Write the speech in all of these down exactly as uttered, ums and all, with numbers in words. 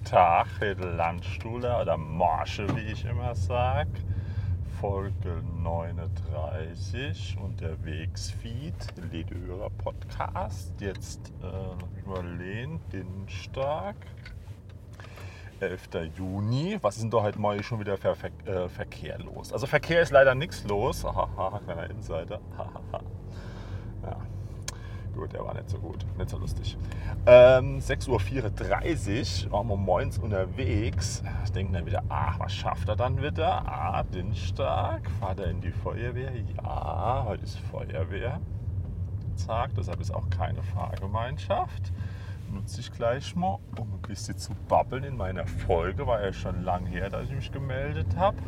Tag, Landstuhler oder Morsche, wie ich immer sage. Folge neununddreißig, Unterwegsfeed, Ledehörer Podcast. Jetzt äh, überlehnt, Dienstag, elfter Juni. Was ist denn da heute morgen schon wieder für Ver äh, Verkehr los? Also Verkehr ist leider nichts los. Haha, kleiner Insider. Ja. Gut, der war nicht so gut, nicht so lustig. Ähm, sechs Uhr vierunddreißig, waren wir morgens unterwegs. Ich denke dann wieder, ach, was schafft er dann wieder? Ah, Dienstag, fahrt er in die Feuerwehr? Ja, heute ist Feuerwehrtag, deshalb ist auch keine Fahrgemeinschaft. Nutze ich gleich mal, um ein bisschen zu babbeln in meiner Folge. War ja schon lang her, dass ich mich gemeldet habe.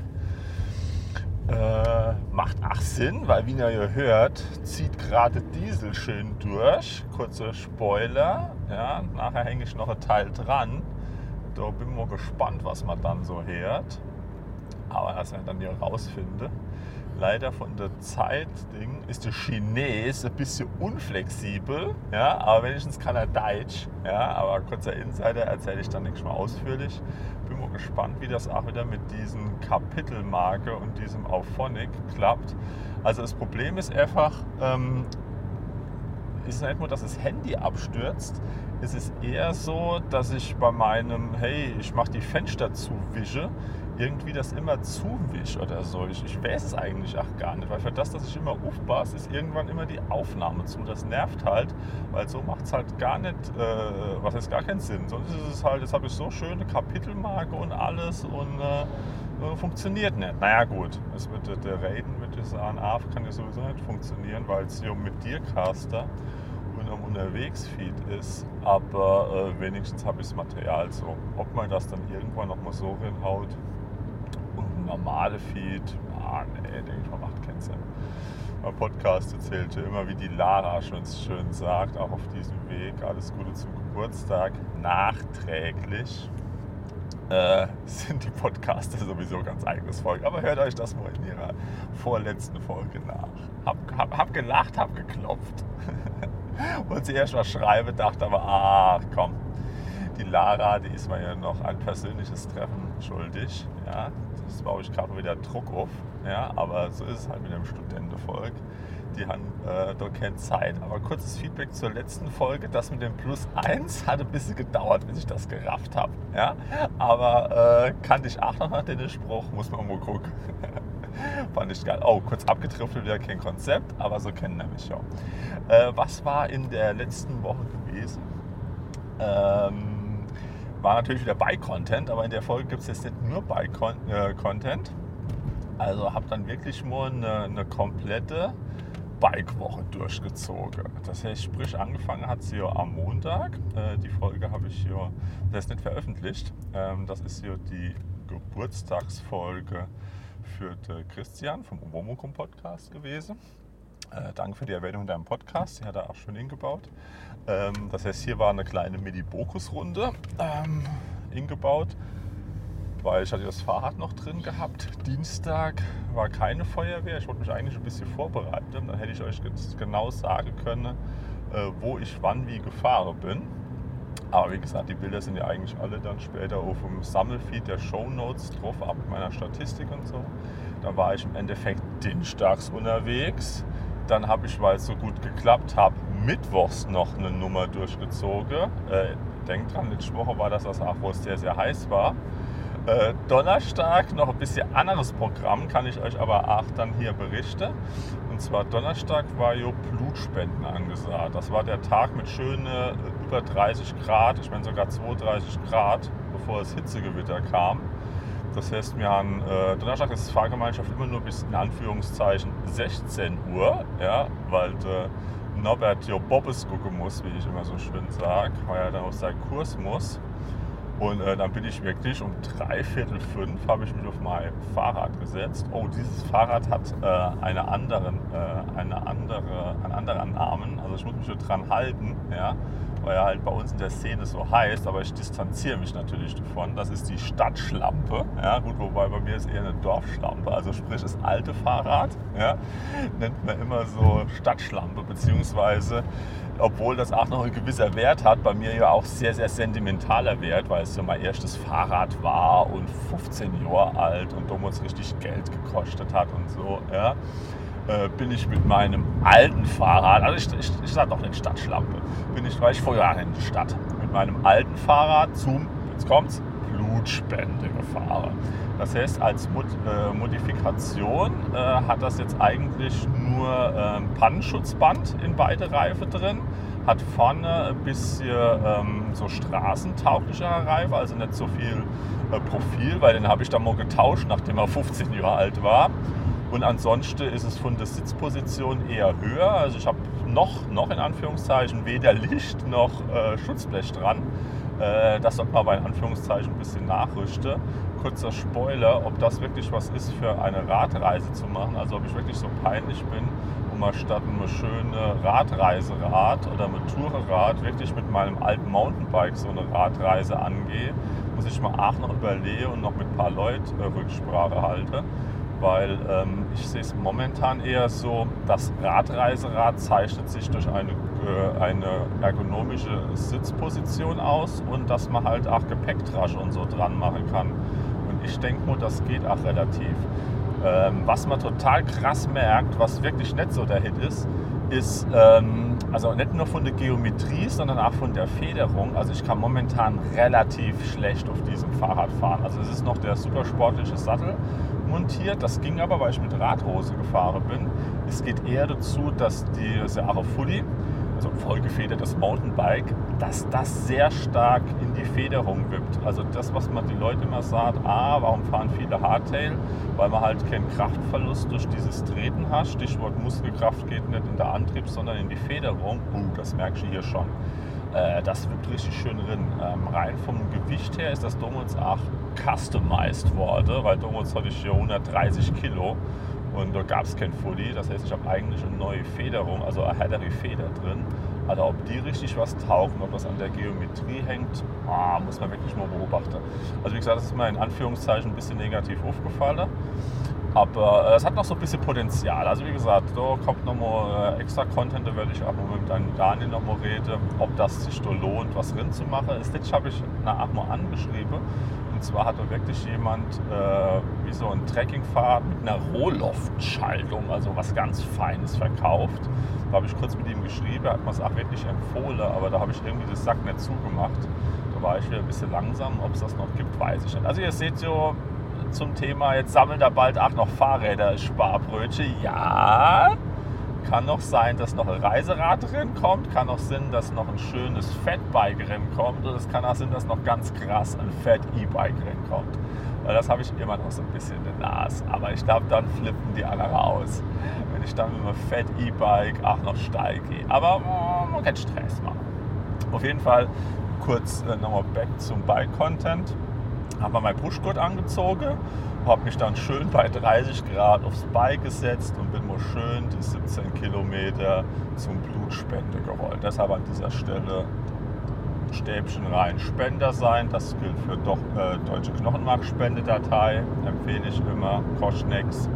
Äh, macht auch Sinn, weil wie ihr ja hört, zieht gerade Diesel schön durch. Kurzer Spoiler, ja, nachher hänge ich noch ein Teil dran. Da bin ich mal gespannt, was man dann so hört. Aber was ich dann hier rausfinde. Leider von der Zeit-Ding ist der Chines ein bisschen unflexibel, ja, aber wenigstens kann er Deutsch. Ja, aber kurzer Insider erzähle ich dann nicht mal ausführlich. Bin mal gespannt, wie das auch wieder mit diesen Kapitelmarke und diesem Auphonic klappt. Also das Problem ist einfach, ähm, ist nicht nur, dass das Handy abstürzt, es ist eher so, dass ich bei meinem, hey, ich mache die Fenster zuwische, irgendwie das immer zuwische oder so. Ich, ich weiß es eigentlich auch gar nicht, weil für das, dass ich immer aufpasse, ist irgendwann immer die Aufnahme zu. Das nervt halt, weil so macht es halt gar nicht, äh, was heißt gar keinen Sinn. Sonst ist es halt, jetzt habe ich so schöne Kapitelmarke und alles und äh, funktioniert nicht. Naja gut, es mit der, der Raiden mit dieser A N A kann ja sowieso nicht funktionieren, weil es hier mit dir Caster und am Unterwegsfeed ist, aber äh, wenigstens habe ich das Material so. Ob man das dann irgendwann nochmal so hinhaut und ein normale Feed, ah nee, denke ich mal, macht keinen Sinn. Mein Podcast erzählt ja immer, wie die Lara schon schön sagt, auch auf diesem Weg, alles Gute zum Geburtstag, nachträglich. Äh, sind die Podcaster sowieso ganz eigenes Volk. Aber hört euch das mal in ihrer vorletzten Folge nach. Hab, hab, hab gelacht, hab geklopft. Und sie erst mal schreibe, dachte aber, ach komm, die Lara, die ist mir ja noch ein persönliches Treffen schuldig. Ja, das baue ich gerade wieder Druck auf. Ja, aber so ist es halt mit dem Studentenvolk. Die haben äh, da keine Zeit. Aber kurzes Feedback zur letzten Folge. Das mit dem Plus eins hat ein bisschen gedauert, bis ich das gerafft habe. Ja? Aber äh, kannte ich auch noch nach dem Spruch, muss man mal gucken. Fand ich geil. Oh, kurz abgetrifft, wieder kein Konzept, aber so kennen wir mich ja. Äh, was war in der letzten Woche gewesen? Ähm, war natürlich wieder Bike-Content, aber in der Folge gibt es jetzt nicht nur Bike-Content. Also habe dann wirklich mal eine, eine komplette Bike-Woche durchgezogen. Das heißt, sprich, angefangen hat sie ja am Montag. Äh, die Folge habe ich ja, das ist nicht veröffentlicht. Ähm, das ist ja die Geburtstagsfolge für den Christian vom Obomokum Podcast gewesen. Äh, danke für die Erwähnung in deinem Podcast, die hat er auch schön hingebaut. Ähm, das heißt, hier war eine kleine Mini-Bokus-Runde ähm, hingebaut, weil ich hatte das Fahrrad noch drin gehabt. Dienstag war keine Feuerwehr, ich wollte mich eigentlich ein bisschen vorbereiten, dann hätte ich euch genau sagen können, äh, wo ich wann wie gefahren bin. Aber wie gesagt, die Bilder sind ja eigentlich alle dann später auf dem Sammelfeed der Shownotes drauf, ab mit meiner Statistik und so. Dann war ich im Endeffekt dienstags unterwegs. Dann habe ich, weil es so gut geklappt hat, mittwochs noch eine Nummer durchgezogen. Äh, denkt dran, letzte Woche war das das auch, wo es sehr, sehr heiß war. Äh, Donnerstag noch ein bisschen anderes Programm, kann ich euch aber auch dann hier berichten. Und zwar Donnerstag war ja Blutspenden angesagt. Das war der Tag mit schönen äh, über dreißig Grad, ich meine sogar zweiunddreißig Grad, bevor das Hitzegewitter kam. Das heißt, wir haben, äh, Donnerstag ist Fahrgemeinschaft immer nur bis in Anführungszeichen sechzehn Uhr, ja, weil äh, Norbert ja Bobbes gucken muss, wie ich immer so schön sage, weil er dann auf seinen Kurs muss. Und äh, dann bin ich wirklich um dreiviertel fünf habe ich mich auf mein Fahrrad gesetzt. Oh, dieses Fahrrad hat äh, eine anderen, äh, eine andere, einen anderen Namen. Also ich muss mich so dran halten, ja, weil er halt bei uns in der Szene so heißt, aber ich distanziere mich natürlich davon. Das ist die Stadtschlampe. Ja, gut, wobei bei mir ist eher eine Dorfschlampe, also sprich das alte Fahrrad, ja, nennt man immer so Stadtschlampe, beziehungsweise, obwohl das auch noch ein gewisser Wert hat, bei mir ja auch sehr, sehr sentimentaler Wert, weil es ja mein erstes Fahrrad war und fünfzehn Jahre alt und damals richtig Geld gekostet hat und so, ja. Bin ich mit meinem alten Fahrrad, also ich, ich, ich sage doch nicht Stadtschlampe, bin ich, weil ich vorher in die Stadt, mit meinem alten Fahrrad zum, jetzt kommt's, Blutspende gefahren. Das heißt, als Mod, äh, Modifikation äh, hat das jetzt eigentlich nur äh, Pannenschutzband in beide Reifen drin, hat vorne ein bisschen ähm, so straßentauglicherer Reifen, also nicht so viel äh, Profil, weil den habe ich dann mal getauscht, nachdem er fünfzehn Jahre alt war. Und ansonsten ist es von der Sitzposition eher höher. Also ich habe noch, noch in Anführungszeichen weder Licht noch äh, Schutzblech dran. Äh, das sollte man aber in Anführungszeichen ein bisschen nachrüsten. Kurzer Spoiler, ob das wirklich was ist für eine Radreise zu machen. Also ob ich wirklich so peinlich bin, um mal statt eine schöne Radreiserad oder ein Tourerad wirklich mit meinem alten Mountainbike so eine Radreise angehe. Muss ich mal auch noch überlegen und noch mit ein paar Leuten äh, Rücksprache halten. Weil ähm, ich sehe es momentan eher so, das Radreiserad zeichnet sich durch eine, äh, eine ergonomische Sitzposition aus und dass man halt auch Gepäcktasche und so dran machen kann. Und ich denke nur, das geht auch relativ. Ähm, was man total krass merkt, was wirklich nicht so der Hit ist, ist, ähm, also nicht nur von der Geometrie, sondern auch von der Federung. Also ich kann momentan relativ schlecht auf diesem Fahrrad fahren. Also es ist noch der super sportliche Sattel montiert. Das ging aber, weil ich mit Radhose gefahren bin. Es geht eher dazu, dass die Seara Fully, also ein vollgefedertes Mountainbike, dass das sehr stark in die Federung wippt. Also das, was man die Leute immer sagt, ah, warum fahren viele Hardtail? Weil man halt keinen Kraftverlust durch dieses Treten hat. Stichwort Muskelkraft geht nicht in der Antrieb, sondern in die Federung. Uh, das merkst du hier schon. Äh, das wippt richtig schön drin. Ähm, rein vom Gewicht her ist das damals auch customized worden, weil damals hatte ich hier hundertdreißig Kilo und da gab es kein Fully. Das heißt, ich habe eigentlich eine neue Federung, also eine härtere Feder drin. Also ob die richtig was taugen, ob das an der Geometrie hängt, ah, muss man wirklich mal beobachten. Also wie gesagt, das ist mir in Anführungszeichen ein bisschen negativ aufgefallen. Aber es äh, hat noch so ein bisschen Potenzial. Also wie gesagt, da kommt nochmal äh, extra Content, da werde ich auch mal mit deinem Daniel nochmal reden, ob das sich da lohnt, was drin zu machen. Das Stitch habe ich nachher mal angeschrieben. Und zwar hat da wirklich jemand äh, wie so ein Trekkingfahrrad mit einer Rohloftschaltung, also was ganz Feines verkauft. Da habe ich kurz mit ihm geschrieben, er hat mir es auch wirklich empfohlen, aber da habe ich irgendwie das Sack nicht zugemacht. Da war ich wieder ein bisschen langsam, ob es das noch gibt, weiß ich nicht. Also ihr seht so, zum Thema, jetzt sammeln da bald auch noch Fahrräder, Sparbrötchen. Ja, kann noch sein, dass noch ein Reiserad drin kommt, kann auch sein, dass noch ein schönes Fatbike drin kommt und es kann auch sein, dass noch ganz krass ein Fat E-Bike drin kommt. Weil das habe ich immer noch so ein bisschen in der Nase. Aber ich glaube, dann flippen die anderen aus, wenn ich dann mit einem Fat E-Bike auch noch steil gehe. Aber oh, man kann Stress machen. Auf jeden Fall kurz äh, nochmal back zum Bike-Content. Habe mir mein Pushgurt angezogen, habe mich dann schön bei dreißig Grad aufs Bike gesetzt und bin mal schön die siebzehn Kilometer zum Blutspende gerollt. Deshalb an dieser Stelle Stäbchen rein Spender sein. Das gilt für doch, äh, Deutsche Knochenmarkspendedatei. Empfehle ich immer, kostet nix.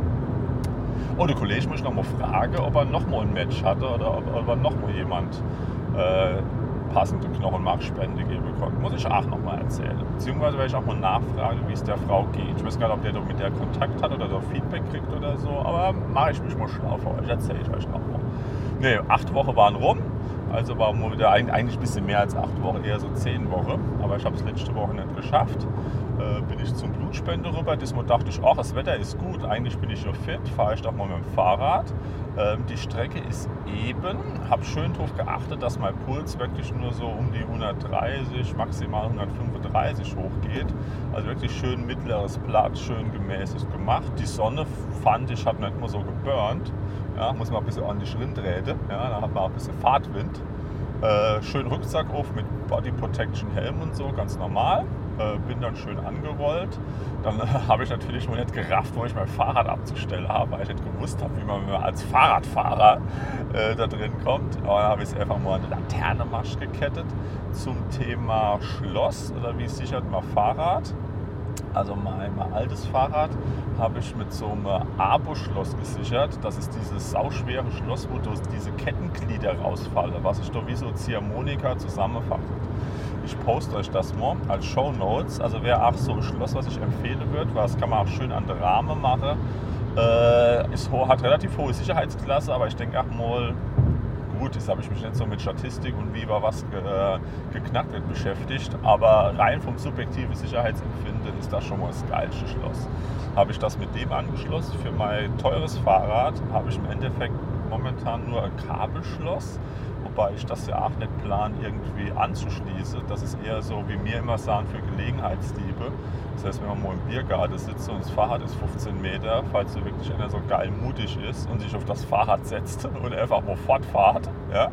Und der Kollege muss noch mal fragen, ob er noch mal ein Match hatte oder ob, ob er noch mal jemand äh, passende Knochenmarkspende geben konnte. Muss ich auch noch mal erzählen. Beziehungsweise werde ich auch mal nachfragen, wie es der Frau geht. Ich weiß gar nicht, ob der mit der Kontakt hat oder da Feedback kriegt oder so, aber mache ich mich mal schlau für euch, erzähle ich euch noch mal. Ne, acht Wochen waren rum, also war mal wieder eigentlich ein bisschen mehr als acht Wochen, eher so zehn Wochen, aber ich habe es letzte Woche nicht geschafft. Äh, bin ich zum Blutspende rüber. Diesmal dachte ich, ach, das Wetter ist gut, eigentlich bin ich noch fit, fahre ich doch mal mit dem Fahrrad. Ähm, die Strecke ist eben, habe schön darauf geachtet, dass mein Puls wirklich nur so um die hundertdreißig, maximal hundertfünfunddreißig hochgeht. Also wirklich schön mittleres Blatt, schön gemäßigt gemacht. Die Sonne fand ich, hat nicht mehr so geburnt. Ja, muss man ein bisschen ordentlich rindrehen, ja, dann hat man auch ein bisschen Fahrtwind. Äh, schön Rucksack auf mit Body Protection Helm und so, ganz normal. äh, bin dann schön angerollt. Dann äh, habe ich natürlich noch nicht gerafft, wo ich mein Fahrrad abzustellen habe, weil ich nicht gewusst habe, wie man als Fahrradfahrer äh, da drin kommt. Aber dann habe ich es einfach mal eine Laternenmasch gekettet zum Thema Schloss oder wie sichert man Fahrrad. Also mein, mein altes Fahrrad habe ich mit so einem Abo-Schloss gesichert. Das ist dieses sauschwere Schloss, wo diese Kettenglieder rausfallen, was sich da wie so Ziehharmonika zusammenfasst. Ich poste euch das mal als Shownotes. Also wäre auch so ein Schloss, was ich empfehlen würde, weil das kann man auch schön an der Rahmen machen. Äh, ist, hat relativ hohe Sicherheitsklasse, aber ich denke auch mal, gut, jetzt habe ich mich nicht so mit Statistik und wie war was ge, äh, geknackt wird beschäftigt, aber rein vom subjektiven Sicherheitsempfinden ist das schon mal das geilste Schloss. Habe ich das mit dem angeschlossen. Für mein teures Fahrrad habe ich im Endeffekt momentan nur ein Kabelschloss, wobei ich das ja auch nicht plan, irgendwie anzuschließen. Das ist eher so, wie wir immer sagen, für Gelegenheitsdiebe. Das heißt, wenn man mal im Biergarten sitzt und das Fahrrad ist fünfzehn Meter, falls so wirklich einer so geil mutig ist und sich auf das Fahrrad setzt und einfach mal fortfahrt, ja,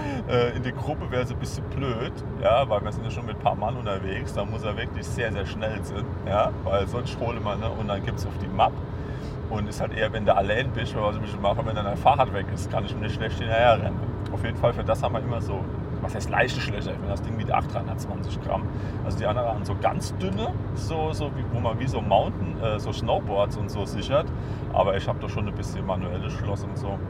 in die Gruppe wäre es ein bisschen blöd, ja, weil wir sind ja schon mit ein paar Mann unterwegs, da muss er wirklich sehr, sehr schnell sein, ja, weil sonst holt man, ne, und dann gibt es auf die Map. Und ist halt eher, wenn du allein bist, was ich mache, wenn dann dein Fahrrad weg ist, kann ich mir nicht schlecht hinterher rennen. Auf jeden Fall, für das haben wir immer so, was heißt leichte Schläger, wenn das Ding wiegt achthundertzwanzig Gramm. Also die anderen haben so ganz dünne, so, so wie, wo man wie so Mountain, äh, so Snowboards und so sichert. Aber ich habe da schon ein bisschen manuelles Schloss und so.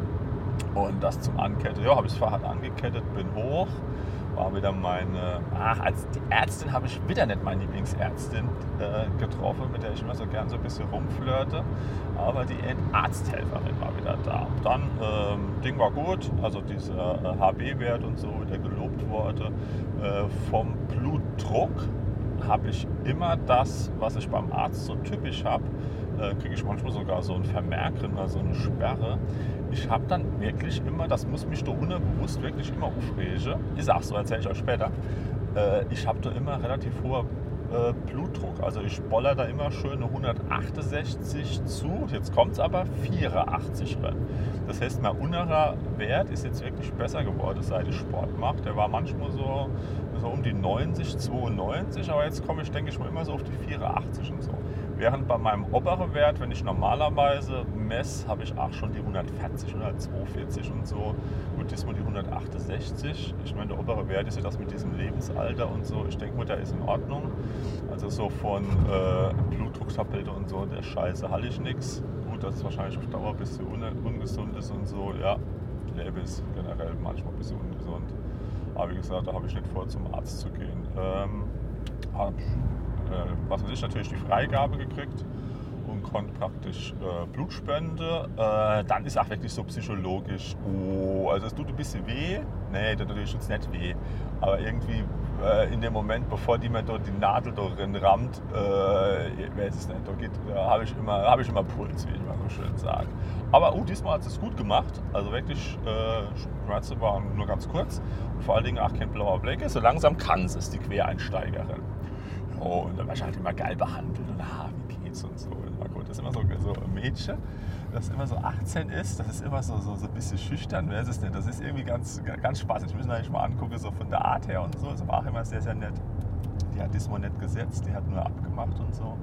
Und das zum Anketten. Ja, habe ich das Fahrrad angekettet, bin hoch. War wieder meine, ach, als die Ärztin habe ich wieder nicht meine Lieblingsärztin äh, getroffen, mit der ich immer so gern so ein bisschen rumflirte, aber die Arzthelferin war wieder da. Dann, ähm, Ding war gut, also dieser äh, H B-Wert und so, der gelobt wurde. Äh, vom Blutdruck habe ich immer das, was ich beim Arzt so typisch habe, äh, kriege ich manchmal sogar so ein Vermerk, also eine Sperre. Ich habe dann wirklich immer, das muss mich da unterbewusst wirklich immer aufregen, ist auch so, erzähle ich euch später, äh, ich habe da immer relativ hoher äh, Blutdruck, also ich boller da immer schön eine hundertachtundsechzig zu, jetzt kommt es aber vierundachtzig rein. Das heißt, mein unterer Wert ist jetzt wirklich besser geworden, seit ich Sport mache. Der war manchmal so, so um die neunzig, zweiundneunzig, aber jetzt komme ich, denke ich mal, immer so auf die vierundachtzig und so. Während bei meinem oberen Wert, wenn ich normalerweise messe, habe ich auch schon die hundertvierzig, hundertzweiundvierzig und so. Gut, diesmal die hundertachtundsechzig. Ich meine, der obere Wert ist ja das mit diesem Lebensalter und so. Ich denke mal, der ist in Ordnung. Also so von äh, Blutdrucktablette und so, der Scheiße halte ich nichts. Gut, dass es wahrscheinlich auf Dauer ein bisschen un ungesund ist und so. Ja, Leben ist generell manchmal ein bisschen ungesund. Aber wie gesagt, da habe ich nicht vor, zum Arzt zu gehen. Ähm, hab, was weiß ich, natürlich die Freigabe gekriegt und konnte praktisch äh, Blutspende. Äh, dann ist auch wirklich so psychologisch, oh, also es tut ein bisschen weh. Nee, das natürlich tut's nicht weh. Aber irgendwie äh, in dem Moment, bevor die mir dort die Nadel drin rammt, äh, ich weiß es nicht, da, geht, da habe ich, hab ich immer Puls, wie ich mal so schön sage. Aber oh, diesmal hat es gut gemacht. Also wirklich, äh, Schmerzen waren nur ganz kurz. Und vor allen Dingen auch kein blauer Fleck. So langsam kann es, die Quereinsteigerin. Oh, und dann war ich halt immer geil behandelt und ah, wie geht's und so. Und war gut. Das ist immer so, so ein Mädchen, das immer so achtzehn ist, das ist immer so, so, so ein bisschen schüchtern, wer ist es denn? Das ist irgendwie ganz, ganz spaßig. Ich muss mir eigentlich mal angucken, so von der Art her und so. Das war auch immer sehr, sehr nett. Die hat diesmal nicht gesetzt, die hat nur abgemacht und so.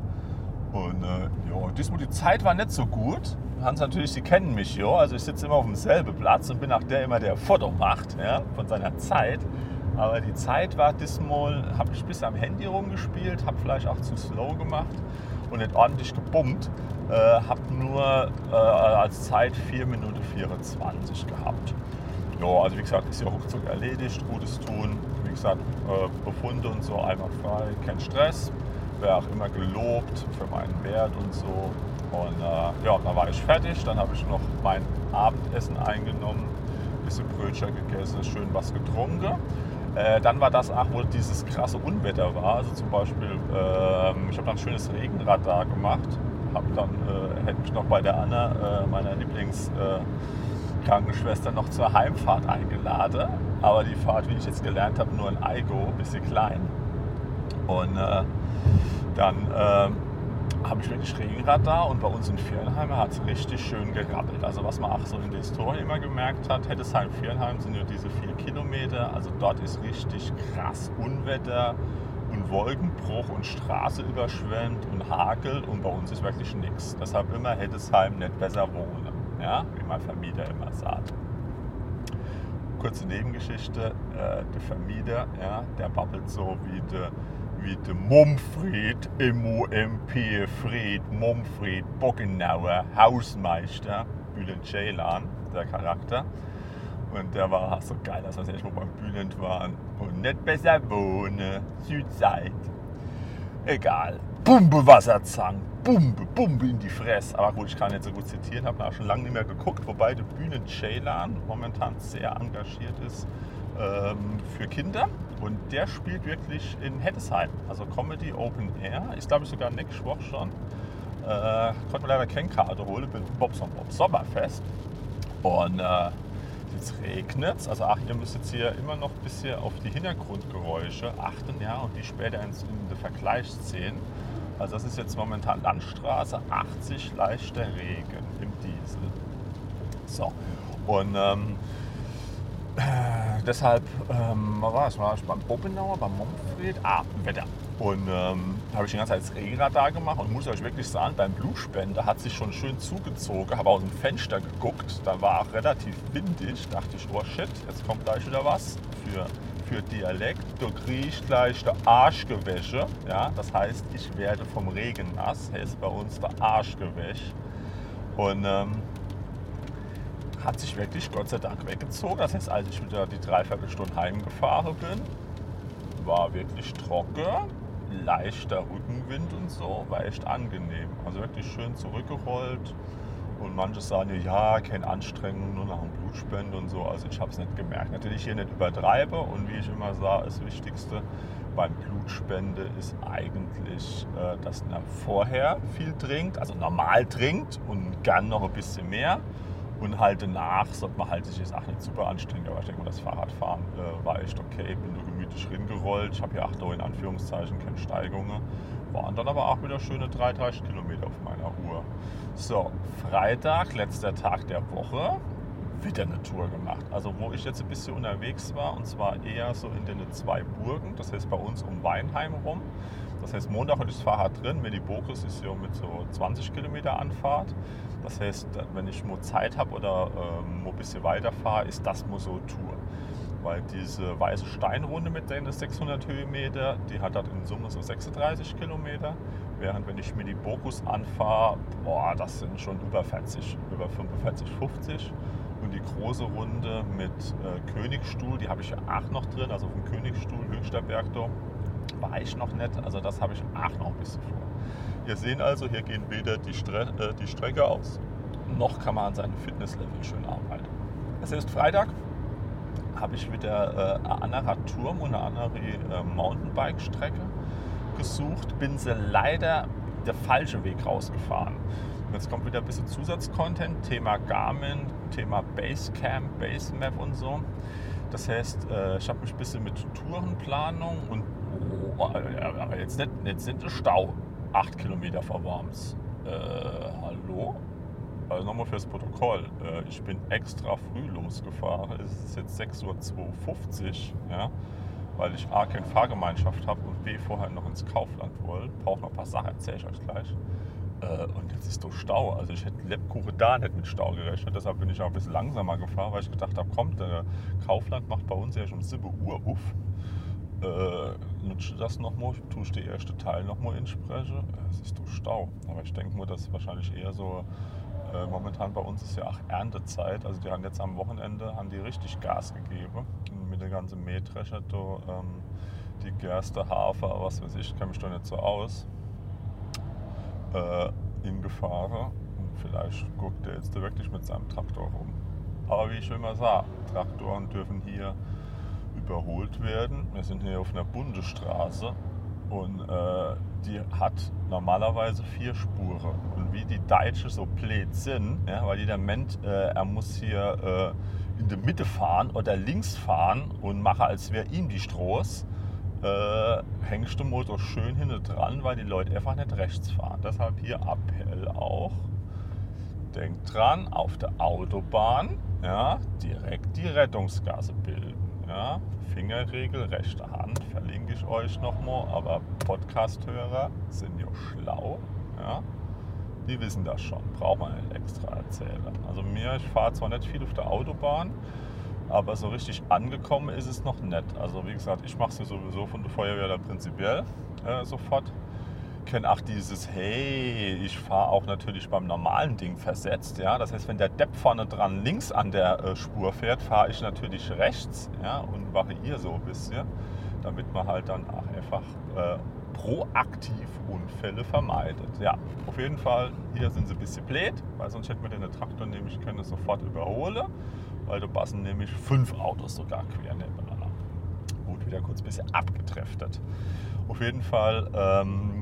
Und äh, ja, diesmal die Zeit war nicht so gut. Hans natürlich, Sie kennen mich, ja. Also ich sitze immer auf demselben Platz und bin auch der immer, der Foto macht, ja, von seiner Zeit. Aber die Zeit war diesmal, habe ich bis am Handy rumgespielt, habe vielleicht auch zu slow gemacht und nicht ordentlich gebummt. Äh, habe nur äh, als Zeit vier Minuten vierundzwanzig gehabt. Ja, also wie gesagt, ist ja ruckzuck erledigt, gutes Tun. Wie gesagt, äh, Befunde und so einwandfrei, kein Stress. Wäre auch immer gelobt für meinen Wert und so. Und äh, ja, dann war ich fertig. Dann habe ich noch mein Abendessen eingenommen, ein bisschen Brötchen gegessen, schön was getrunken. Äh, dann war das auch, wo dieses krasse Unwetter war. Also zum Beispiel, äh, ich habe dann ein schönes Regenrad da gemacht. Hab dann, äh, hätte mich noch bei der Anna, äh, meiner Lieblingskrankenschwester, äh, noch zur Heimfahrt eingeladen. Aber die Fahrt, wie ich jetzt gelernt habe, nur in Aigo, ein bisschen klein. Und äh, dann äh, habe ich wirklich Regenrad da und bei uns in Viernheim hat es richtig schön gerappelt. Also was man auch so in der Historie immer gemerkt hat, Heddesheim-Viernheim sind ja diese vier Kilometer, also dort ist richtig krass Unwetter und Wolkenbruch und Straße überschwemmt und Hagel und bei uns ist wirklich nichts. Deshalb immer Heddesheim nicht besser wohnen, ja? Wie mein Vermieter immer sagt. Kurze Nebengeschichte, äh, der Vermieter, ja, der babbelt so wie der wie der Mumfried, M O M P Fried, Mumfried, Boggenauer, Hausmeister, Bülent Ceylan, der Charakter. Und der war so geil, dass wir das erstmal beim Bülent waren. Und nicht besser wohnen, Südzeit. Egal. Bumbe Wasserzang, Bumbe, Bumbe in die Fresse. Aber gut, ich kann nicht so gut zitieren, habe auch schon lange nicht mehr geguckt. Wobei der Bülent Ceylan momentan sehr engagiert ist ähm, für Kinder. Und der spielt wirklich in Heddesheim. Also Comedy Open Air. Ist glaube ich sogar nächste Woche schon. Äh, konnte mir leider keine Karte holen, bin Bobs und Bobs Sommerfest. Und äh, jetzt regnet es. Also ach, ihr müsst jetzt hier immer noch ein bisschen auf die Hintergrundgeräusche achten, ja, und die später in, in den Vergleich sehen. Also das ist jetzt momentan Landstraße, achtzig leichter Regen im Diesel. So, und ähm, äh, deshalb, ähm, was war ich? War ich beim Bobbenauer, beim Mumfried? Ah, Wetter. Und ähm, habe ich die ganze Zeit das Regenradar gemacht und muss euch wirklich sagen, beim Blutspender hat sich schon schön zugezogen, habe aus dem Fenster geguckt, da war auch relativ windig, dachte ich, oh shit, jetzt kommt gleich wieder was für, für Dialekt, du kriegst gleich der Arschgewäsche, ja, das heißt, ich werde vom Regen nass, heißt bei uns der Arschgewäsch und ähm, hat sich wirklich Gott sei Dank weggezogen, das heißt, als ich wieder die Dreiviertelstunde heimgefahren bin, war wirklich trocken, leichter Rückenwind und so, war echt angenehm. Also wirklich schön zurückgerollt und manche sagen, ja, keine Anstrengung, nur nach dem Blutspende und so. Also ich habe es nicht gemerkt. Natürlich hier nicht übertreibe und wie ich immer sage, das Wichtigste beim Blutspende ist eigentlich, dass man vorher viel trinkt, also normal trinkt und gern noch ein bisschen mehr. Und halt danach sollte man halt sich jetzt auch nicht super anstrengen, aber ich denke mal, das Fahrradfahren äh, war echt okay, bin nur gemütlich ringerollt. Ich habe hier acht in Anführungszeichen keine Steigungen, waren dann aber auch wieder schöne dreiunddreißig Kilometer auf meiner Uhr. So, Freitag, letzter Tag der Woche, wieder eine Tour gemacht. Also wo ich jetzt ein bisschen unterwegs war, und zwar eher so in den zwei Burgen, das heißt bei uns um Weinheim rum. Das heißt, Montag hatte ich das Fahrrad drin, Medibokus ist hier mit so zwanzig Kilometer Anfahrt. Das heißt, wenn ich mal Zeit habe oder ähm, mal ein bisschen weiterfahre, ist das mal so eine Tour. Weil diese weiße Steinrunde mit den sechshundert Höhenmeter, die hat halt in Summe so sechsunddreißig Kilometer. Während wenn ich Medibokus anfahre, boah, das sind schon über vierzig, über fünfundvierzig, fünfzig. Und die große Runde mit äh, Königstuhl, die habe ich ja auch noch drin, also vom Königstuhl, höchster Bergdorf, war ich noch nicht, also das habe ich auch noch ein bisschen vor. Wir sehen also, hier gehen weder die, Stre- äh, die Strecke aus, noch kann man an seinem Fitnesslevel schön arbeiten. Es ist Freitag, habe ich wieder äh, eine andere Turm und eine andere äh, Mountainbike-Strecke gesucht, bin sie leider der falsche Weg rausgefahren. Jetzt kommt wieder ein bisschen Zusatzcontent, Thema Garmin, Thema Basecamp, Basemap und so. Das heißt, äh, ich habe mich ein bisschen mit Tourenplanung und oh, aber jetzt nicht, jetzt nicht der Stau, acht Kilometer vor Worms. Äh, hallo? Also nochmal fürs Protokoll. Äh, ich bin extra früh losgefahren. Es ist jetzt sechs Uhr fünfzig, ja, weil ich A, keine Fahrgemeinschaft habe und B, vorher noch ins Kaufland wollte. Brauche noch ein paar Sachen, erzähle ich euch gleich. Äh, und jetzt ist doch Stau. Also ich hätte Lebkuchen da nicht mit Stau gerechnet. Deshalb bin ich auch ein bisschen langsamer gefahren, weil ich gedacht habe, komm, der Kaufland macht bei uns ja schon um sieben Uhr auf. Äh, nutze das nochmal, tue ich den ersten Teil nochmal insprechen. Es ist doch Stau. Aber ich denke mir, das ist wahrscheinlich eher so, äh, momentan bei uns ist ja auch Erntezeit. Also die haben jetzt am Wochenende haben die richtig Gas gegeben. Mit der ganzen Mähdrescher, da, ähm, die Gerste, Hafer, was weiß ich, kenne mich doch nicht so aus. Äh, in Gefahr. Und vielleicht guckt er jetzt wirklich mit seinem Traktor rum. Aber wie ich immer sage, Traktoren dürfen hier überholt werden. Wir sind hier auf einer Bundesstraße und äh, die hat normalerweise vier Spuren. Und wie die Deutsche so blöd sind, ja, weil jeder meint, äh, er muss hier äh, in der Mitte fahren oder links fahren und mache, als wäre ihm die Straße, äh, hängst du mal so schön hinten dran, weil die Leute einfach nicht rechts fahren. Deshalb hier Appell auch. Denkt dran, auf der Autobahn, ja, direkt die Rettungsgasse bilden. Ja, Fingerregel, rechte Hand, verlinke ich euch nochmal, aber Podcast-Hörer sind ja schlau. Ja, die wissen das schon, braucht man nicht extra erzählen. Also mir, ich fahre zwar nicht viel auf der Autobahn, aber so richtig angekommen ist es noch nicht. Also wie gesagt, ich mache es ja sowieso von der Feuerwehr da prinzipiell äh, sofort. Kenne auch dieses, hey, ich fahre auch natürlich beim normalen Ding versetzt. Ja? Das heißt, wenn der Depp vorne dran links an der äh, Spur fährt, fahre ich natürlich rechts, ja? Und variiere so ein bisschen, damit man halt dann auch einfach äh, proaktiv Unfälle vermeidet. Ja, auf jeden Fall, hier sind sie ein bisschen blöd, weil sonst hätten wir den Traktor nämlich können sofort überholen, weil da passen nämlich fünf Autos sogar quer nebeneinander. Gut, wieder kurz ein bisschen abgetreftet. Auf jeden Fall ähm,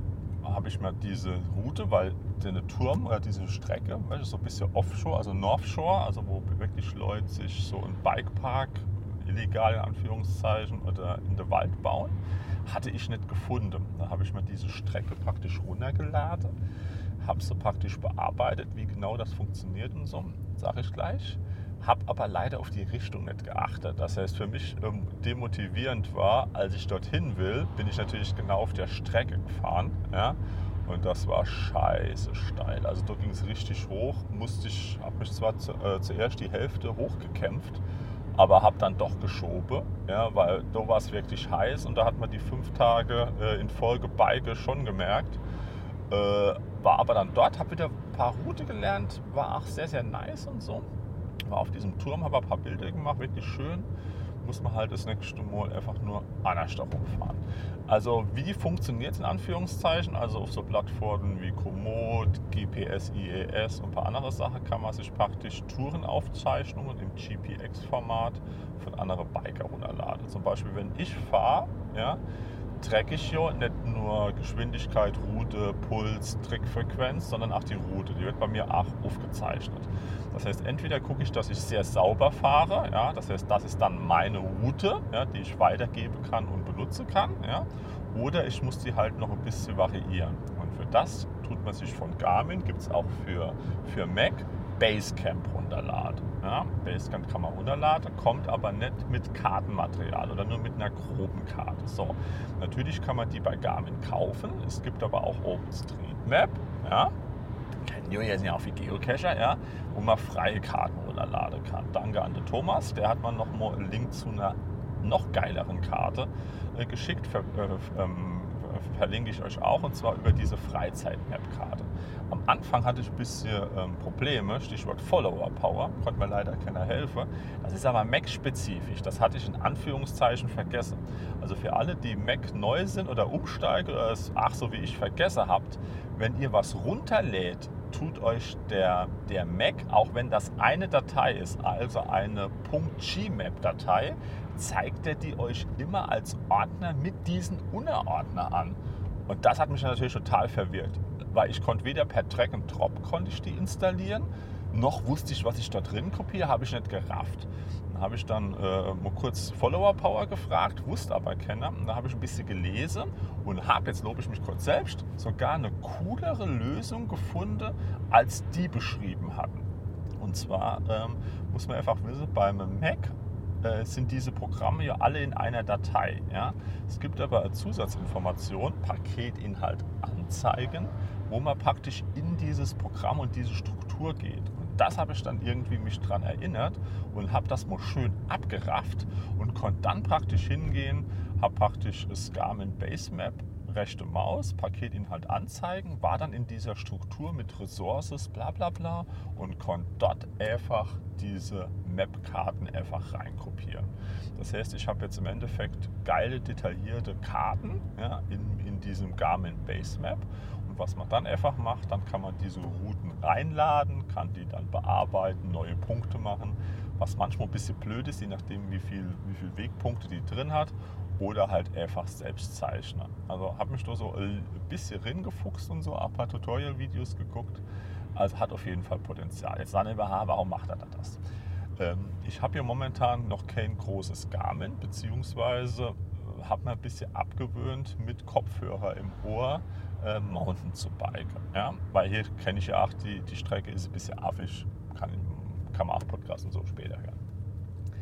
habe ich mir diese Route, weil der Turm oder diese Strecke, weißt du, so ein bisschen Offshore, also North Shore, also wo wirklich Leute sich so einen Bikepark, illegal in Anführungszeichen, oder in den Wald bauen, hatte ich nicht gefunden. Da habe ich mir diese Strecke praktisch runtergeladen, habe sie praktisch bearbeitet, wie genau das funktioniert und so, sage ich gleich. Habe aber leider auf die Richtung nicht geachtet. Das heißt, für mich ähm, demotivierend war, als ich dorthin will, bin ich natürlich genau auf der Strecke gefahren. Ja? Und das war scheiße steil. Also da ging es richtig hoch. Musste ich, habe mich zwar zu, äh, zuerst die Hälfte hochgekämpft, aber habe dann doch geschoben, ja? Weil da war es wirklich heiß und da hat man die fünf Tage äh, in Folge Bike schon gemerkt. Äh, war aber dann dort, habe wieder ein paar Route gelernt, war auch sehr, sehr nice und so. War auf diesem Turm, habe ein paar Bilder gemacht, wirklich schön. Muss man halt das nächste Mal einfach nur andersrum fahren. Also wie funktioniert es in Anführungszeichen? Also auf so Plattformen wie Komoot, G P S, I E S und ein paar andere Sachen kann man sich praktisch Tourenaufzeichnungen im G P X-Format von anderen Biker runterladen. Zum Beispiel, wenn ich fahre, ja, tracke ich ja nicht nur Geschwindigkeit, Route, Puls, Trickfrequenz, sondern auch die Route. Die wird bei mir auch aufgezeichnet. Das heißt, entweder gucke ich, dass ich sehr sauber fahre, ja, das heißt, das ist dann meine Route, ja, die ich weitergeben kann und benutzen kann, ja, oder ich muss die halt noch ein bisschen variieren. Und für das tut man sich von Garmin, gibt es auch für, für Mac, Basecamp runterladen. Ja, Basecamp kann man runterladen, kommt aber nicht mit Kartenmaterial oder nur mit einer groben Karte. So, natürlich kann man die bei Garmin kaufen. Es gibt aber auch OpenStreetMap, ja, kennen wir jetzt ja auch wie Geocacher, ja, wo man freie Karten runterladen kann. Danke an den Thomas, der hat man noch mal einen Link zu einer noch geileren Karte äh, geschickt. Ver, äh, ähm, verlinke ich euch auch, und zwar über diese Freizeit-Map-Karte. Am Anfang hatte ich ein bisschen ähm, Probleme, Stichwort Follower Power, konnte mir leider keiner helfen. Das ist aber Mac-spezifisch, das hatte ich in Anführungszeichen vergessen. Also für alle, die Mac neu sind oder umsteigen oder es ach so wie ich vergessen habt, wenn ihr was runterlädt, tut euch der, der Mac, auch wenn das eine Datei ist, also eine .gmap-Datei, zeigt er die euch immer als Ordner mit diesen Unterordner an. Und das hat mich natürlich total verwirrt, weil ich konnte weder per Drag and Drop konnte ich die installieren, noch wusste ich, was ich da drin kopiere, habe ich nicht gerafft. Dann habe ich dann äh, mal kurz Follower Power gefragt, wusste aber keiner. Und dann habe ich ein bisschen gelesen und habe, jetzt lobe ich mich kurz selbst, sogar eine coolere Lösung gefunden, als die beschrieben hatten. Und zwar ähm, muss man einfach wissen, beim Mac äh, sind diese Programme ja alle in einer Datei. Ja? Es gibt aber eine Zusatzinformation, Paketinhalt anzeigen, wo man praktisch in dieses Programm und diese Struktur geht. Und das habe ich dann irgendwie mich dran erinnert und habe das mal schön abgerafft und konnte dann praktisch hingehen, habe praktisch das Garmin Basemap, rechte Maus, Paketinhalt anzeigen, war dann in dieser Struktur mit Resources, bla bla bla, und konnte dort einfach diese Map-Karten einfach reinkopieren. Das heißt, ich habe jetzt im Endeffekt geile, detaillierte Karten, ja, in, in diesem Garmin Basemap. Und was man dann einfach macht, dann kann man diese Routen reinladen, kann die dann bearbeiten, neue Punkte machen, was manchmal ein bisschen blöd ist, je nachdem wie viel, wie viel Wegpunkte die drin hat, oder halt einfach selbst zeichnen. Also habe mich da so ein bisschen reingefuchst und so, ein paar Tutorial-Videos geguckt. Also hat auf jeden Fall Potenzial. Jetzt sagen wir, warum macht er das? Ähm, ich habe hier momentan noch kein großes Garmin, beziehungsweise habe mir ein bisschen abgewöhnt, mit Kopfhörer im Ohr äh, Mountain zu biken. Ja? Weil hier kenne ich ja auch, die, die Strecke ist ein bisschen affig, kann, kann man auch Podcast und so später hören.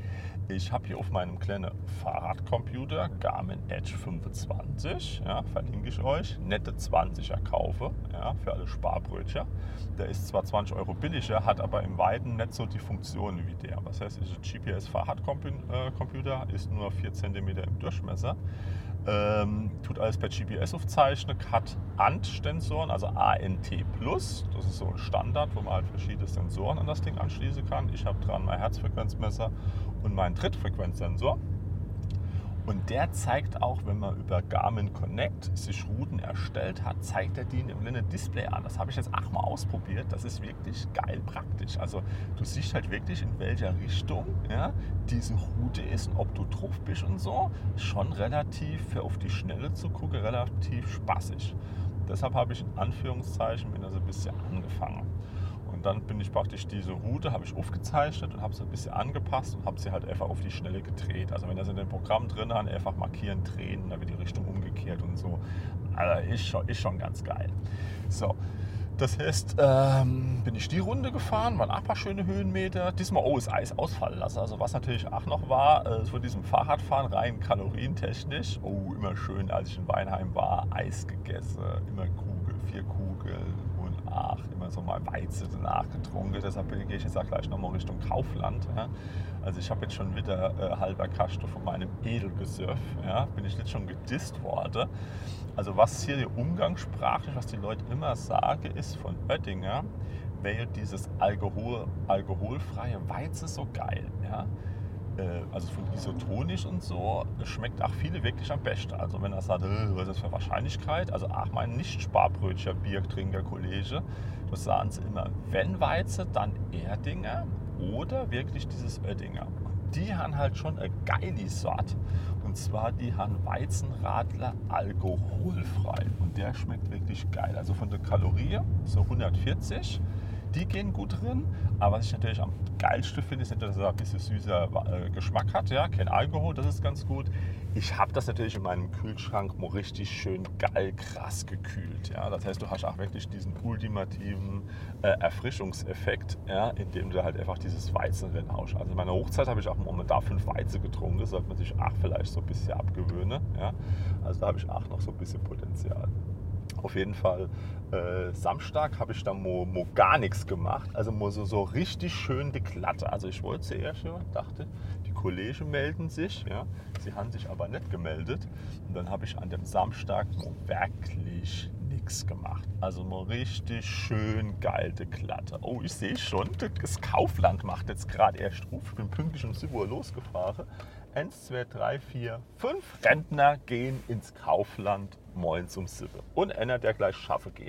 Ich habe hier auf meinem kleinen Fahrradcomputer Garmin Edge fünfundzwanzig, ja, verlinke ich euch, nette zwanziger kaufe, ja, für alle Sparbrötchen. Der ist zwar zwanzig Euro billiger, hat aber im Weiten nicht so die Funktionen wie der. Das heißt, ist ein G P S-Fahrradcomputer, ist nur vier Zentimeter im Durchmesser. Ähm, tut alles per G P S aufzeichnen, hat A N T-Sensoren, also A N T plus. Das ist so ein Standard, wo man halt verschiedene Sensoren an das Ding anschließen kann. Ich habe dran mein Herzfrequenzmesser und meinen Trittfrequenzsensor. Und der zeigt auch, wenn man über Garmin Connect sich Routen erstellt hat, zeigt er die in einem Display an. Das habe ich jetzt auch mal ausprobiert. Das ist wirklich geil praktisch. Also du siehst halt wirklich, in welcher Richtung, ja, diese Route ist und ob du drauf bist und so. Schon relativ, für auf die Schnelle zu gucken, relativ spaßig. Deshalb habe ich in Anführungszeichen mir das ein bisschen angefangen. Und dann bin ich praktisch diese Route, habe ich aufgezeichnet und habe sie ein bisschen angepasst und habe sie halt einfach auf die Schnelle gedreht. Also wenn das in dem Programm drin hat, einfach markieren, drehen, dann wird die Richtung umgekehrt und so. Also ist schon, ist schon ganz geil. So, das heißt, ähm, bin ich die Runde gefahren, waren auch ein paar schöne Höhenmeter. Diesmal, oh, ist Eis ausfallen lassen. Also was natürlich auch noch war, äh, von diesem Fahrradfahren rein kalorientechnisch. Oh, immer schön, als ich in Weinheim war, Eis gegessen, immer Kugel, vier Kugeln. Ach, immer so mal Weizen danach getrunken. Deshalb gehe ich jetzt auch gleich nochmal Richtung Kaufland. Ja. Also ich habe jetzt schon wieder äh, halber Kasten von meinem Edelgesöff. Ja. Bin ich jetzt schon gedisst worden. Also was hier die Umgangssprachlich, was die Leute immer sagen, ist von Oettinger, wäre dieses Alkohol, alkoholfreie Weizen so geil. Ja. Also von isotonisch und so, schmeckt auch viele wirklich am besten. Also wenn er sagt, was ist das für Wahrscheinlichkeit? Also auch mein Nicht-Sparbrötchen Biertrinker-Kollege, das sagen sie immer, wenn Weizen, dann Erdinger oder wirklich dieses Oettinger. Die haben halt schon eine geile Sorte. Und zwar die haben Weizenradler alkoholfrei. Und der schmeckt wirklich geil. Also von der Kalorie so hundertvierzig. Die gehen gut drin, aber was ich natürlich am geilsten finde, ist, dass er ein bisschen süßer Geschmack hat. Ja? Kein Alkohol, das ist ganz gut. Ich habe das natürlich in meinem Kühlschrank mal richtig schön geil krass gekühlt. Ja? Das heißt, du hast auch wirklich diesen ultimativen äh, Erfrischungseffekt, ja? Indem du halt einfach dieses Weizen drin haust. Also in meiner Hochzeit habe ich auch momentan fünf Weizen getrunken. Das sollte man sich auch vielleicht so ein bisschen abgewöhnen. Ja? Also da habe ich auch noch so ein bisschen Potenzial. Auf jeden Fall, äh, Samstag habe ich dann mo, mo gar nichts gemacht. Also mo so, so richtig schön die Glatte. Also ich wollte zuerst schon, dachte, die Kollegen melden sich. Ja. Sie haben sich aber nicht gemeldet. Und dann habe ich an dem Samstag mo wirklich nichts gemacht. Also mo richtig schön geil die Glatte. Oh, ich sehe schon, das Kaufland macht jetzt gerade erst Ruf. Ich bin pünktlich um sieben Uhr losgefahren. Eins, zwei, drei, vier, fünf Rentner gehen ins Kaufland moins um sieben. Und einer, der gleich schaffen geht.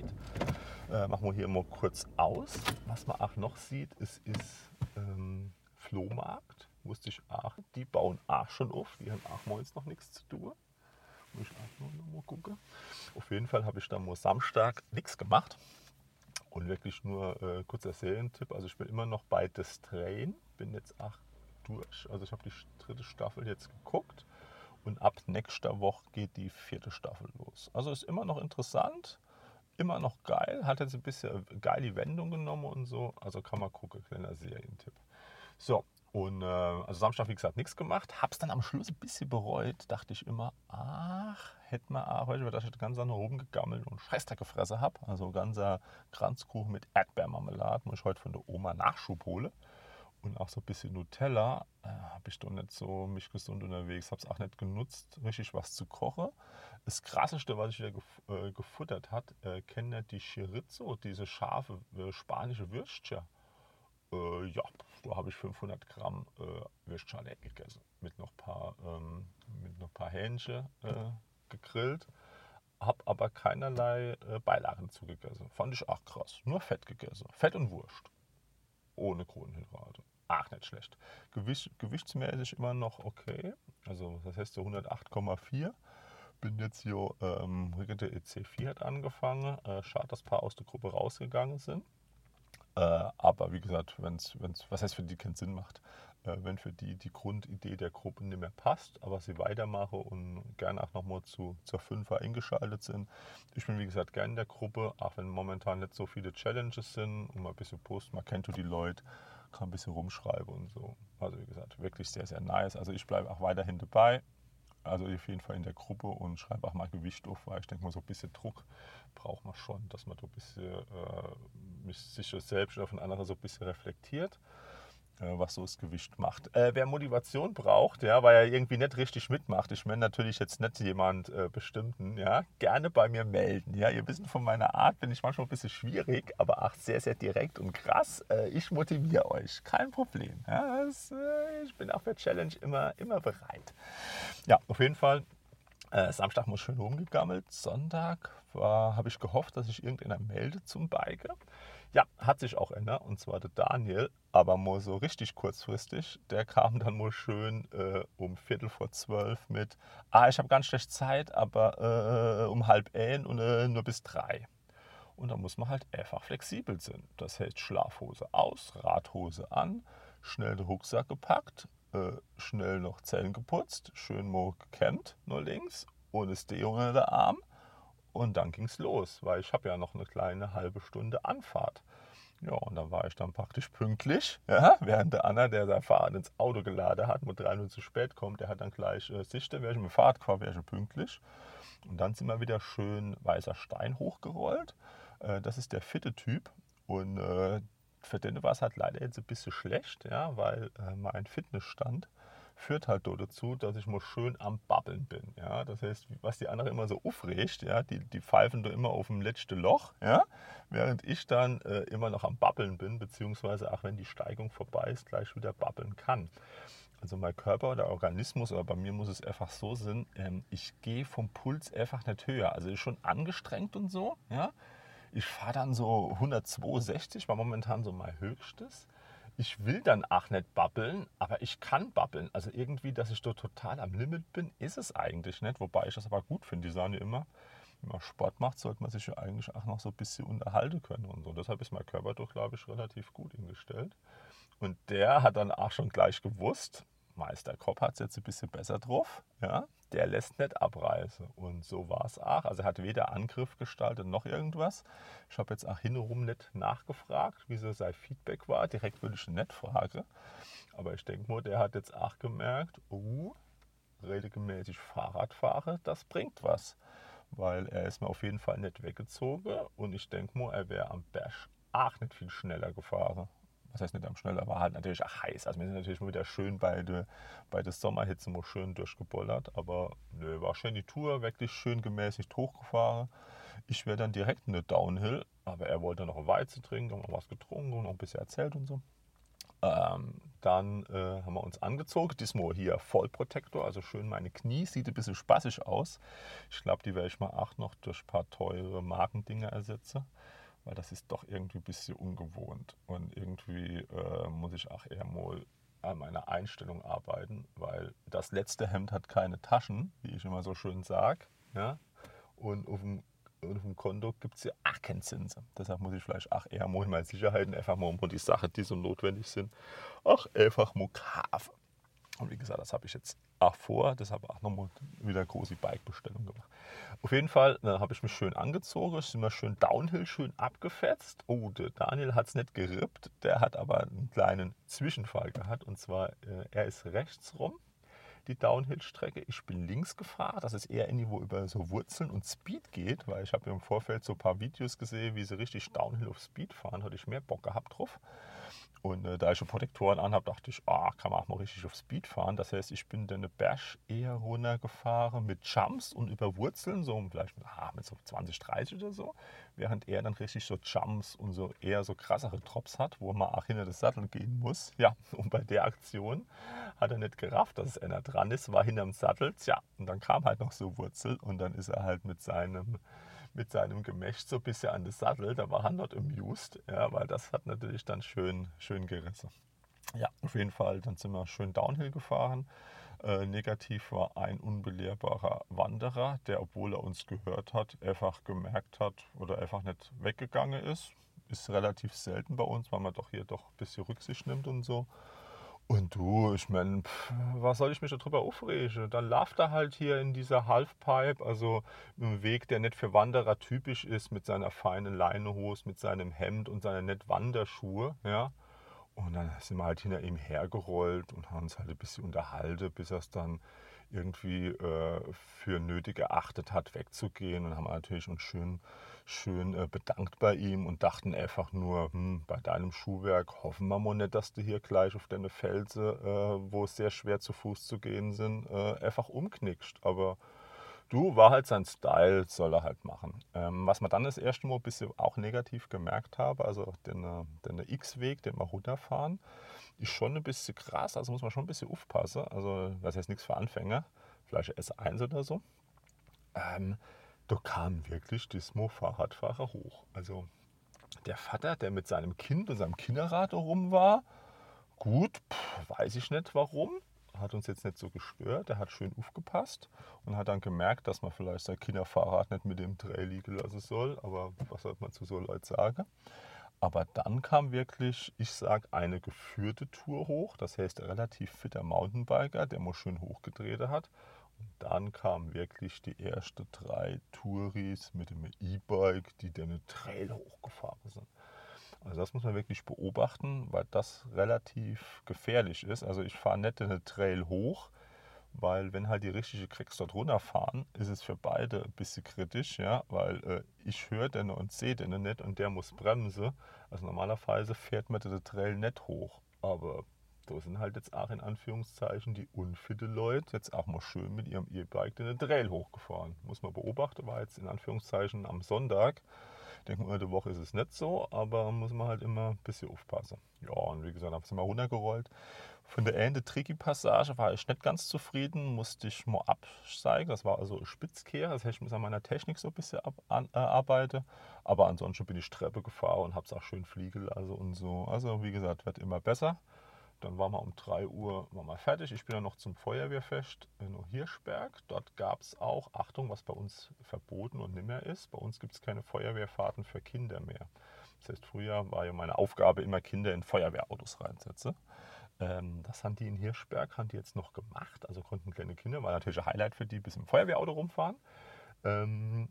Äh, machen wir hier mal kurz aus. Was man auch noch sieht, es ist ähm, Flohmarkt. Wusste ich auch. Die bauen auch schon auf. Die haben auch moins noch nichts zu tun. Muss ich auch noch mal gucken. Auf jeden Fall habe ich dann mal Samstag nichts gemacht. Und wirklich nur äh, kurzer Serientipp. Also ich bin immer noch bei The Strain. Bin jetzt auch durch. Also ich habe die dritte Staffel jetzt geguckt und ab nächster Woche geht die vierte Staffel los. Also ist immer noch interessant, immer noch geil, hat jetzt ein bisschen geile Wendung genommen und so. Also kann man gucken, kleiner Serientipp. So, und äh, also Samstag, wie gesagt, nichts gemacht. Hab's dann am Schluss ein bisschen bereut. Dachte ich immer, ach, hätte man auch heute, dass ich das Ganze nach oben gegammelt und Scheißdreck gefressen habe. Also ganzer Kranzkuchen mit Erdbeermarmelade, muss ich heute von der Oma Nachschub holen. Und auch so ein bisschen Nutella, äh, habe ich doch nicht so mich gesund unterwegs, habe es auch nicht genutzt, richtig was zu kochen. Das Krasseste, was ich wieder gef äh, gefuttert hat, äh, kennt ihr die Chorizo, diese scharfe äh, spanische Würstchen? Äh, ja, da habe ich fünfhundert Gramm äh, Würstchen gegessen, mit noch ein paar, ähm, mit noch paar Hähnchen äh, gegrillt. Habe aber keinerlei äh, Beilagen zugegessen. Fand ich auch krass. Nur Fett gegessen. Fett und Wurst. Ohne Kohlenhydrate. Ach, nicht schlecht. Gewicht, gewichtsmäßig immer noch okay. Also das heißt so hundertacht Komma vier. Bin jetzt hier, ähm, Rigetti E C vier hat angefangen. Äh, schade, dass ein paar aus der Gruppe rausgegangen sind. Äh, aber wie gesagt, wenn's, wenn's, was heißt für die keinen Sinn macht, äh, wenn für die die Grundidee der Gruppe nicht mehr passt, aber sie weitermachen und gerne auch nochmal zu, zur Fünfer eingeschaltet sind. Ich bin wie gesagt gerne in der Gruppe, auch wenn momentan nicht so viele Challenges sind und mal ein bisschen posten, man kennt die Leute, kann ein bisschen rumschreiben und so. Also wie gesagt, wirklich sehr, sehr nice. Also ich bleibe auch weiterhin dabei. Also auf jeden Fall in der Gruppe und schreibe auch mal Gewicht auf, weil ich denke mal, so ein bisschen Druck braucht man schon, dass man so ein bisschen äh, sich selbst oder von anderen so ein bisschen reflektiert, äh, was so das Gewicht macht. Äh, wer Motivation braucht, ja, weil er irgendwie nicht richtig mitmacht, ich meine natürlich jetzt nicht jemand äh, bestimmten, ja, gerne bei mir melden. Ja, ihr wisst, von meiner Art bin ich manchmal ein bisschen schwierig, aber auch sehr, sehr direkt und krass. Äh, ich motiviere euch, kein Problem. Ja, das, äh, ich bin auch für Challenge immer, immer bereit. Ja, auf jeden Fall. Äh, Samstag muss schön rumgegammelt. Sonntag habe ich gehofft, dass sich irgendeiner meldet zum Biken. Ja, hat sich auch einer, und zwar der Daniel, aber mal so richtig kurzfristig. Der kam dann mal schön äh, um Viertel vor zwölf mit, ah, ich habe ganz schlecht Zeit, aber äh, um halb ein und äh, nur bis drei. Und da muss man halt einfach flexibel sein. Das heißt Schlafhose aus, Radhose an, schnell den Rucksack gepackt, äh, schnell noch Zellen geputzt, schön mal gekämmt, nur links, ohne das Deo unter der Arm. Und dann ging es los, weil ich habe ja noch eine kleine halbe Stunde Anfahrt. Ja, und dann war ich dann praktisch pünktlich, ja, während der Anna, der sein Fahrrad ins Auto geladen hat, mit drei Minuten zu spät kommt, der hat dann gleich äh, Sicht, wäre ich mit dem Fahrrad gefahren, wäre ich pünktlich. Und dann sind wir wieder schön weißer Stein hochgerollt. Äh, das ist der fitte Typ. Und äh, für den war es halt leider jetzt ein bisschen schlecht, ja, weil äh, mein Fitnessstand führt halt dazu, dass ich mal schön am Babbeln bin. Ja. Das heißt, was die anderen immer so aufregt, ja, die, die pfeifen da immer auf dem letzten Loch, ja, während ich dann äh, immer noch am Babbeln bin, beziehungsweise auch wenn die Steigung vorbei ist, gleich wieder babbeln kann. Also mein Körper, der Organismus, aber bei mir muss es einfach so sein, ähm, ich gehe vom Puls einfach nicht höher. Also ist schon angestrengt und so, ja. Ich fahre dann so hundertzweiundsechzig, war momentan so mein höchstes. Ich will dann auch nicht babbeln, aber ich kann babbeln. Also irgendwie, dass ich da total am Limit bin, ist es eigentlich nicht. Wobei ich das aber gut finde. Die sagen ja immer, wenn man Sport macht, sollte man sich ja eigentlich auch noch so ein bisschen unterhalten können und so. Deshalb ist mein Körper doch, glaube ich, relativ gut eingestellt. Und der hat dann auch schon gleich gewusst, Meister Kopp hat es jetzt ein bisschen besser drauf, ja, der lässt nicht abreißen. Und so war es auch. Also er hat weder Angriff gestaltet noch irgendwas. Ich habe jetzt auch hintenrum nicht nachgefragt, wie so sein Feedback war. Direkt würde ich ihn nicht fragen. Aber ich denke mal, der hat jetzt auch gemerkt, oh, regelmäßig Fahrrad fahre, das bringt was. Weil er ist mir auf jeden Fall nicht weggezogen. Und ich denke mal, er wäre am Berg auch nicht viel schneller gefahren. Was heißt nicht am schneller, war halt natürlich auch heiß. Also wir sind natürlich mal wieder schön bei der, bei der Sommerhitze mal schön durchgebollert. Aber nö, war schön die Tour, wirklich schön gemäßigt hochgefahren. Ich wäre dann direkt in eine Downhill, aber er wollte noch ein Weizen trinken, noch was getrunken und noch ein bisschen erzählt und so. Ähm, dann äh, haben wir uns angezogen, diesmal hier Vollprotektor, also schön meine Knie, sieht ein bisschen spaßig aus. Ich glaube, die werde ich mal auch noch durch ein paar teure Markendinger ersetzen, weil das ist doch irgendwie ein bisschen ungewohnt und irgendwie äh, muss ich auch eher mal an meiner Einstellung arbeiten, weil das letzte Hemd hat keine Taschen, wie ich immer so schön sage, ja? Und auf dem Und auf dem Konto gibt es ja auch keinen Zinsen. Deshalb muss ich vielleicht auch eher mal in meine Sicherheiten einfach mal um die Sachen, die so notwendig sind, auch einfach mal kaufen. Und wie gesagt, das habe ich jetzt auch vor. Deshalb auch nochmal wieder eine große Bike-Bestellung gemacht. Auf jeden Fall äh, habe ich mich schön angezogen. Ich bin mal schön Downhill, schön abgefetzt. Oh, der Daniel hat es nicht gerippt. Der hat aber einen kleinen Zwischenfall gehabt. Und zwar, äh, er ist rechts rum, die Downhill-Strecke. Ich bin links gefahren, dass es eher irgendwo über so Wurzeln und Speed geht, weil ich habe im Vorfeld so ein paar Videos gesehen, wie sie richtig Downhill auf Speed fahren, hatte ich mehr Bock gehabt drauf. Und äh, da ich schon Protektoren anhabe, dachte ich, oh, kann man auch mal richtig auf Speed fahren. Das heißt, ich bin dann den Berg eher runtergefahren mit Jumps und über Wurzeln, so vielleicht ah, mit so zwanzig, dreißig oder so, während er dann richtig so Jumps und so eher so krassere Drops hat, wo man auch hinter das Sattel gehen muss. Ja, und bei der Aktion hat er nicht gerafft, dass es einer dran ist, war hinterm Sattel, tja, und dann kam halt noch so Wurzel und dann ist er halt mit seinem mit seinem Gemächt so ein bisschen an das Sattel, da war er dort amused, ja, weil das hat natürlich dann schön, schön gerissen. Ja, auf jeden Fall, dann sind wir schön Downhill gefahren. Äh, negativ war ein unbelehrbarer Wanderer, der, obwohl er uns gehört hat, einfach gemerkt hat oder einfach nicht weggegangen ist. Ist relativ selten bei uns, weil man doch hier doch ein bisschen Rücksicht nimmt und so. Und du, ich meine, was soll ich mich darüber aufregen? Dann läuft er halt hier in dieser Halfpipe, also einem Weg, der nicht für Wanderer typisch ist, mit seiner feinen Leinehose, mit seinem Hemd und seinen nicht Wanderschuhe, ja. Und dann sind wir halt hinter ihm hergerollt und haben uns halt ein bisschen unterhalten, bis er es dann irgendwie äh, für nötig erachtet hat, wegzugehen. Und haben natürlich uns schön, schön äh, bedankt bei ihm und dachten einfach nur, hm, bei deinem Schuhwerk hoffen wir mal nicht, dass du hier gleich auf deine Felsen, äh, wo es sehr schwer zu Fuß zu gehen sind, äh, einfach umknickst. Aber du, war halt sein Style, soll er halt machen. Ähm, was man dann das erste Mal ein bisschen auch negativ gemerkt habe, also den, äh, den X-Weg, den wir runterfahren, ist schon ein bisschen krass, also muss man schon ein bisschen aufpassen. Also das ist jetzt nichts für Anfänger, vielleicht S eins oder so. Ähm, da kam wirklich Dismo-Fahrradfahrer hoch. Also der Vater, der mit seinem Kind und seinem Kinderrad rum war, gut, pff, weiß ich nicht warum. Hat uns jetzt nicht so gestört. Er hat schön aufgepasst und hat dann gemerkt, dass man vielleicht sein Kinderfahrrad nicht mit dem Trail liegen lassen soll. Aber was sollte man zu so Leuten sagen? Aber dann kam wirklich, ich sag, eine geführte Tour hoch. Das heißt, ein relativ fitter Mountainbiker, der mal schön hochgedreht hat. Und dann kamen wirklich die ersten drei Touris mit dem E-Bike, die den Trail hochgefahren sind. Also das muss man wirklich beobachten, weil das relativ gefährlich ist. Also ich fahre nicht den Trail hoch, weil wenn halt die richtige Cracks dort runterfahren, ist es für beide ein bisschen kritisch, ja, weil äh, ich höre den und sehe den nicht und der muss bremsen. Also normalerweise fährt man den Trail nicht hoch, aber da sind halt jetzt auch in Anführungszeichen die unfitte Leute jetzt auch mal schön mit ihrem E-Bike den Trail hochgefahren. Muss man beobachten, war jetzt in Anführungszeichen am Sonntag. Denke mal, die Woche ist es nicht so, aber muss man halt immer ein bisschen aufpassen. Ja, und wie gesagt, dann sind wir runtergerollt. Von der Ende Tricky-Passage war ich nicht ganz zufrieden, musste ich mal absteigen. Das war also Spitzkehr, das heißt, ich muss an meiner Technik so ein bisschen ab, an, äh, arbeiten. Aber ansonsten bin ich Treppe gefahren und habe es auch schön fliegen lassen und so. Also wie gesagt, wird immer besser. Dann waren wir um drei Uhr waren wir fertig. Ich bin dann noch zum Feuerwehrfest in Hirschberg. Dort gab es auch, Achtung, was bei uns verboten und nicht mehr ist, bei uns gibt es keine Feuerwehrfahrten für Kinder mehr. Das heißt, früher war ja meine Aufgabe, immer Kinder in Feuerwehrautos reinsetzen. Ähm, das haben die in Hirschberg haben die jetzt noch gemacht. Also konnten kleine Kinder, war natürlich ein Highlight für die, bis im Feuerwehrauto rumfahren. Ähm,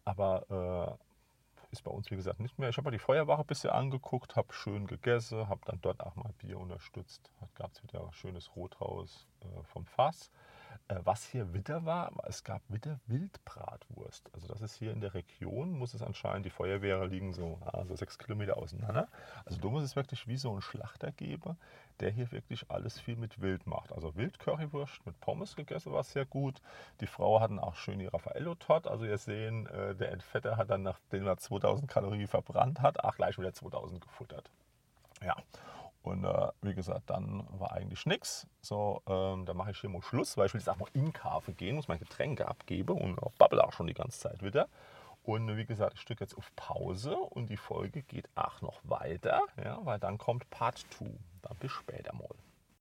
aber äh, ist bei uns, wie gesagt, nicht mehr. Ich habe mal die Feuerwache ein bisschen angeguckt, habe schön gegessen, habe dann dort auch mal Bier unterstützt. Da gab es wieder ein schönes Rothaus äh, vom Fass. Äh, was hier wieder war, es gab wieder Wildbratwurst. Also das ist hier in der Region, muss es anscheinend, die Feuerwehrer liegen so also sechs Kilometer auseinander. Also da muss es wirklich wie so einen Schlachter geben, der hier wirklich alles viel mit Wild macht. Also Wildcurrywurst mit Pommes gegessen war sehr gut. Die Frau hatten auch schön die Raffaello-Tot. Also ihr sehen, äh, der Entfetter hat dann, nachdem er zweitausend Kalorien verbrannt hat, auch gleich wieder zweitausend gefuttert. Ja. Und äh, wie gesagt, dann war eigentlich nichts. So, ähm, dann mache ich hier mal Schluss, weil ich will jetzt auch mal in den Kaffee gehen, muss meine Getränke abgeben und auch babbel auch schon die ganze Zeit wieder. Und äh, wie gesagt, ich drücke jetzt auf Pause und die Folge geht auch noch weiter, ja, weil dann kommt Part zwei. Dann bis später mal.